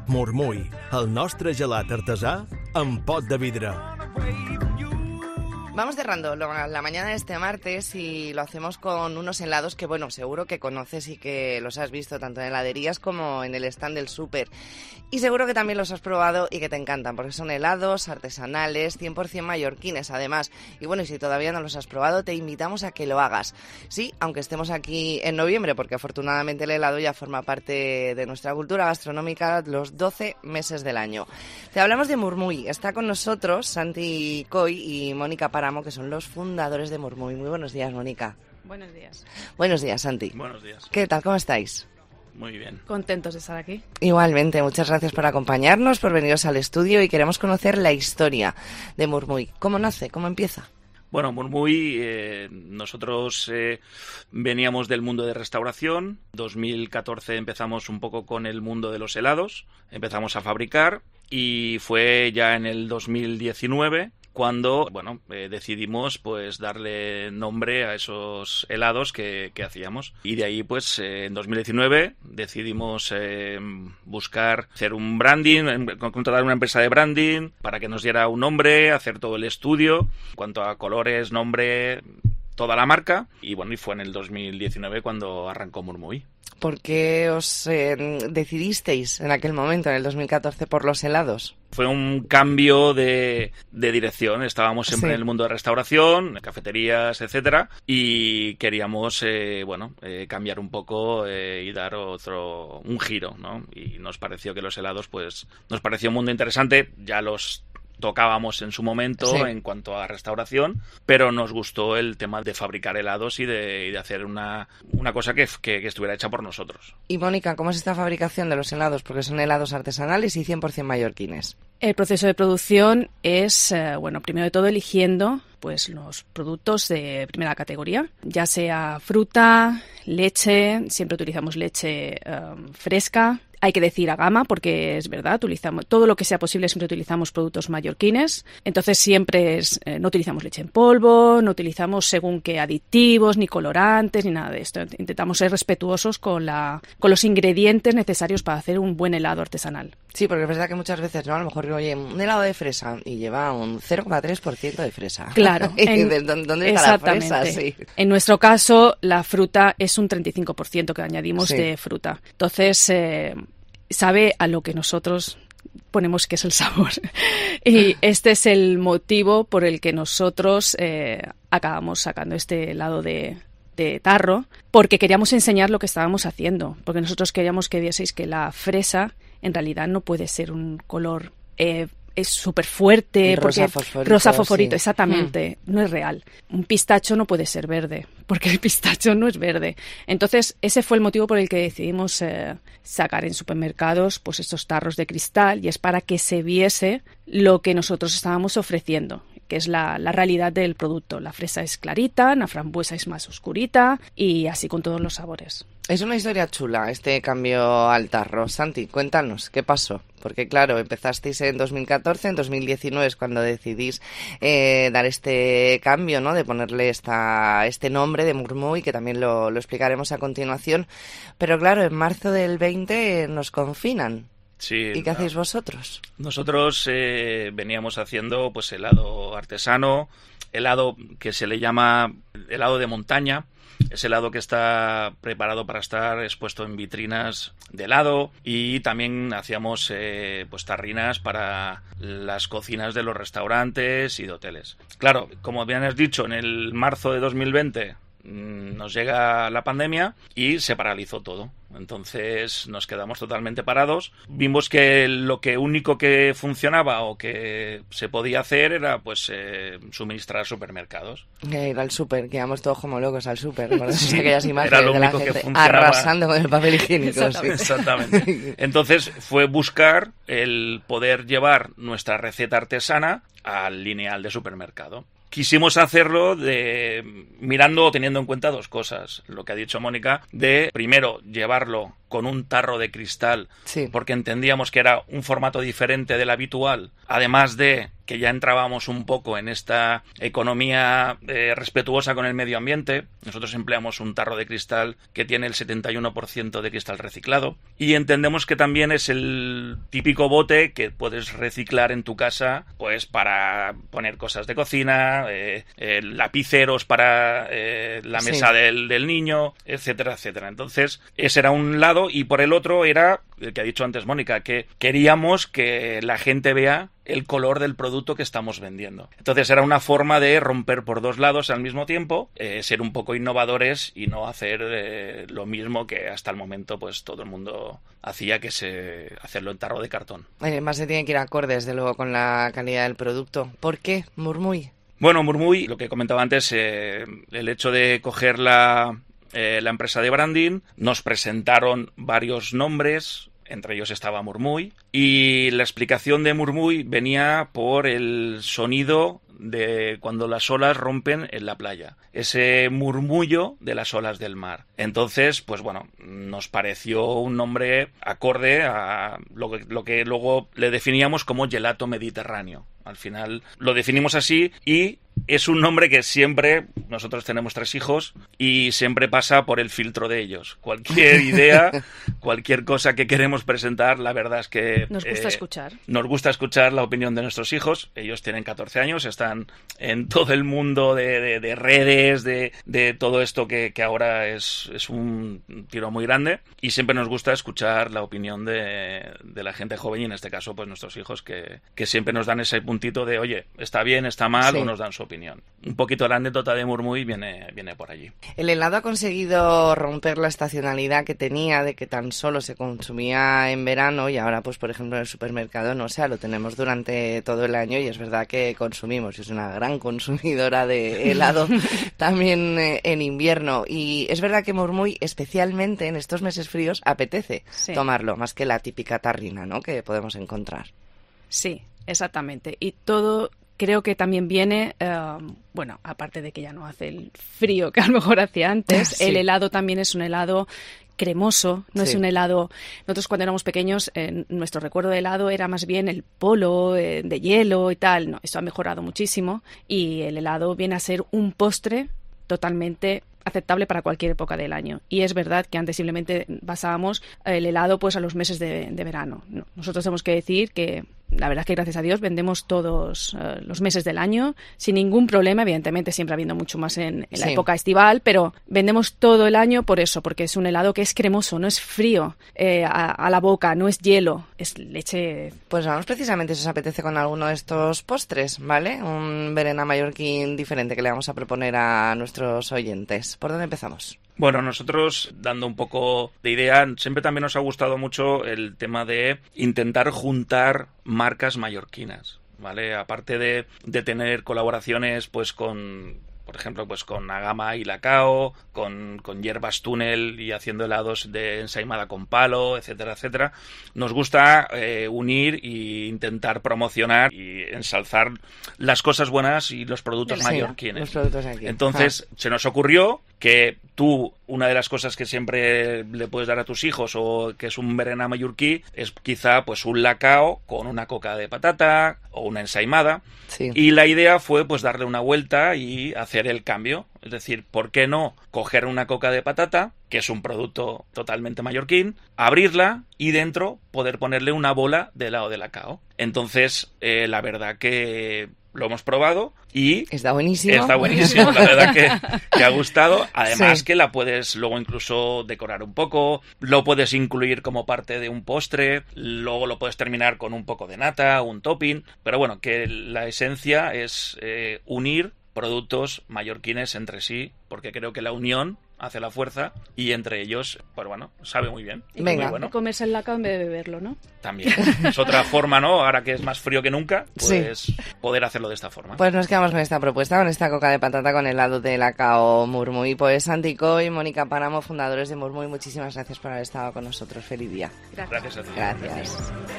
Murmuy, el nostre gelat artesà en pot de vidre. Vamos cerrando la mañana de este martes y lo hacemos con unos helados que, bueno, seguro que conoces y que los has visto tanto en heladerías como en el stand del súper. Y seguro que también los has probado y que te encantan, porque son helados artesanales, 100% mallorquines además. Y bueno, y si todavía no los has probado, te invitamos a que lo hagas. Sí, aunque estemos aquí en noviembre, porque afortunadamente el helado ya forma parte de nuestra cultura gastronómica los 12 meses del año. Te hablamos de Murmuy. Está con nosotros Santi Coy y Mónica Páramo, que son los fundadores de Murmuy. Muy buenos días, Mónica. Buenos días. Buenos días, Santi. Buenos días. ¿Qué tal? ¿Cómo estáis? Muy bien. Contentos de estar aquí. Igualmente, muchas gracias por acompañarnos, por veniros al estudio y queremos conocer la historia de Murmuy. ¿Cómo nace? ¿Cómo empieza? Bueno, Murmuy, nosotros veníamos del mundo de restauración. 2014 empezamos un poco con el mundo de los helados. Empezamos a fabricar y fue ya en el 2019 cuando, decidimos pues darle nombre a esos helados que hacíamos. Y de ahí, pues, en 2019 decidimos buscar hacer un branding, contratar una empresa de branding para que nos diera un nombre, hacer todo el estudio, en cuanto a colores, nombre, toda la marca. Y bueno, y fue en el 2019 cuando arrancó Murmuy. ¿Por qué os decidisteis en aquel momento, en el 2014, por los helados? Fue un cambio de dirección. Estábamos siempre en el mundo de restauración, cafeterías, etcétera, y queríamos cambiar un poco y dar un giro, ¿no? Y nos pareció que los helados, pues, nos pareció un mundo interesante. Ya los tocábamos en su momento en cuanto a restauración, pero nos gustó el tema de fabricar helados y de hacer una cosa que estuviera hecha por nosotros. Y Mónica, ¿cómo es esta fabricación de los helados? Porque son helados artesanales y 100% mallorquines. El proceso de producción es, primero de todo eligiendo pues los productos de primera categoría, ya sea fruta, leche, siempre utilizamos leche fresca. Hay que decir a gama, porque es verdad, utilizamos todo lo que sea posible, siempre utilizamos productos mallorquines. Entonces siempre no utilizamos leche en polvo, no utilizamos según qué aditivos, ni colorantes, ni nada de esto. Intentamos ser respetuosos con los ingredientes necesarios para hacer un buen helado artesanal. Sí, porque es verdad que muchas veces, ¿no? A lo mejor, oye, un helado de fresa y lleva un 0,3% de fresa. Claro. ¿Dónde está la fresa? Sí. En nuestro caso, la fruta es un 35% que añadimos de fruta. Entonces, sabe a lo que nosotros ponemos que es el sabor. Y este es el motivo por el que nosotros acabamos sacando este helado de tarro, porque queríamos enseñar lo que estábamos haciendo, porque nosotros queríamos que vieseis que la fresa en realidad no puede ser un color es súper fuerte, rosa fosforito, sí. Exactamente, no es real. Un pistacho no puede ser verde, porque el pistacho no es verde. Entonces, ese fue el motivo por el que decidimos sacar en supermercados pues estos tarros de cristal, y es para que se viese lo que nosotros estábamos ofreciendo, que es la realidad del producto. La fresa es clarita, la frambuesa es más oscurita y así con todos los sabores. Es una historia chula este cambio al tarro. Santi, cuéntanos, ¿qué pasó? Porque claro, empezasteis en 2014, en 2019 es cuando decidís dar este cambio, ¿no? De ponerle este nombre de Murmuy, que también lo explicaremos a continuación. Pero claro, en marzo del 20 nos confinan. Sí, ¿Y qué hacéis vosotros? Nosotros veníamos haciendo pues helado artesano, helado que se le llama helado de montaña. Es helado que está preparado para estar expuesto en vitrinas de helado, y también hacíamos pues tarrinas para las cocinas de los restaurantes y de hoteles. Claro, como bien has dicho, en el marzo de 2020 nos llega la pandemia y se paralizó todo. Entonces nos quedamos totalmente parados. Vimos que lo único que funcionaba o que se podía hacer era pues suministrar supermercados. Ir al súper, que íbamos todos como locos al súper. Sí, aquellas era imágenes lo de la único que gente funcionaba. arrasando con el papel higiénico. Exactamente. Entonces fue buscar el poder llevar nuestra receta artesana al lineal de supermercado. Quisimos hacerlo mirando o teniendo en cuenta dos cosas. Lo que ha dicho Mónica, de primero llevarlo con un tarro de cristal, Sí. porque entendíamos que era un formato diferente del habitual, además de que ya entrábamos un poco en esta economía respetuosa con el medio ambiente. Nosotros empleamos un tarro de cristal que tiene el 71% de cristal reciclado, y entendemos que también es el típico bote que puedes reciclar en tu casa, pues para poner cosas de cocina, lapiceros para la mesa del niño, etcétera, etcétera. Entonces, ese era un lado, y por el otro era el que ha dicho antes Mónica, que queríamos que la gente vea el color del producto que estamos vendiendo. Entonces era una forma de romper por dos lados al mismo tiempo, ser un poco innovadores y no hacer lo mismo que hasta el momento pues todo el mundo hacía, que es hacerlo en tarro de cartón. Además se tiene que ir acorde, desde luego, con la calidad del producto. ¿Por qué Murmuy? Bueno, Murmuy, lo que comentaba antes, el hecho de coger la empresa de branding, nos presentaron varios nombres, entre ellos estaba Murmuy, y la explicación de Murmuy venía por el sonido de cuando las olas rompen en la playa, ese murmullo de las olas del mar. Entonces, pues bueno, nos pareció un nombre acorde a lo que luego le definíamos como gelato mediterráneo. Al final lo definimos así, y es un nombre que siempre, nosotros tenemos 3 hijos y siempre pasa por el filtro de ellos. Cualquier idea, cualquier cosa que queremos presentar, la verdad es que nos gusta escuchar. Nos gusta escuchar la opinión de nuestros hijos. Ellos tienen 14 años, están en todo el mundo de redes, de todo esto que ahora es un tiro muy grande, y siempre nos gusta escuchar la opinión de la gente joven, y en este caso pues nuestros hijos que siempre nos dan ese puntito de oye, está bien, está mal, o nos dan su opinión. Un poquito la anécdota de Murmuy viene por allí. El helado ha conseguido romper la estacionalidad que tenía de que tan solo se consumía en verano, y ahora pues por ejemplo en el supermercado no, o sea, lo tenemos durante todo el año, y es verdad que consumimos, yo soy una gran consumidora de helado también en invierno, y es verdad que Murmuy, especialmente en estos meses fríos, apetece tomarlo, más que la típica tarrina, ¿no?, que podemos encontrar. Sí, exactamente, y todo creo que también viene, bueno, aparte de que ya no hace el frío que a lo mejor hacía antes, el helado también es un helado cremoso, no es un helado. Nosotros cuando éramos pequeños, nuestro recuerdo de helado era más bien el polo de hielo y tal. No, eso ha mejorado muchísimo, y el helado viene a ser un postre totalmente aceptable para cualquier época del año. Y es verdad que antes simplemente basábamos el helado pues a los meses de verano. No, nosotros tenemos que decir que la verdad es que gracias a Dios vendemos todos los meses del año sin ningún problema, evidentemente siempre habiendo mucho más en la época estival, pero vendemos todo el año por eso, porque es un helado que es cremoso, no es frío a la boca, no es hielo, es leche. Pues vamos precisamente, si os apetece, con alguno de estos postres, ¿vale? Un berenjena mallorquín diferente que le vamos a proponer a nuestros oyentes. ¿Por dónde empezamos? Bueno, nosotros, dando un poco de idea, siempre también nos ha gustado mucho el tema de intentar juntar marcas mallorquinas, ¿vale? Aparte de tener colaboraciones pues con, por ejemplo, pues con Agama y Lacao, con Hierbas Túnel y haciendo helados de ensaimada con palo, etcétera, etcétera. Nos gusta unir e intentar promocionar y ensalzar las cosas buenas y los productos mallorquines. Los productos aquí. Entonces, se nos ocurrió que tú, una de las cosas que siempre le puedes dar a tus hijos, o que es un berenjena mallorquí, es quizá pues un Lacao con una coca de patata o una ensaimada. Sí. Y la idea fue pues darle una vuelta y hacer el cambio. Es decir, ¿por qué no coger una coca de patata, que es un producto totalmente mallorquín, abrirla y dentro poder ponerle una bola de helado de Lacao? Entonces, la verdad que lo hemos probado y está buenísimo. Está buenísimo, la verdad que ha gustado. Además que la puedes luego incluso decorar un poco, lo puedes incluir como parte de un postre, luego lo puedes terminar con un poco de nata, un topping, pero bueno, que la esencia es unir productos mallorquines entre sí, porque creo que la unión hace la fuerza, y entre ellos, pues bueno, sabe muy bien. Venga, muy bueno. Comerse el Lacao en vez de beberlo, ¿no? También. Es otra forma, ¿no? Ahora que es más frío que nunca, pues poder hacerlo de esta forma. Pues nos quedamos con esta propuesta, con esta coca de patata con helado de Lacao Murmuy. Pues Santi Coy y Mónica Páramo, fundadores de Murmuy, muchísimas gracias por haber estado con nosotros. Feliz día. Gracias a ti. Gracias.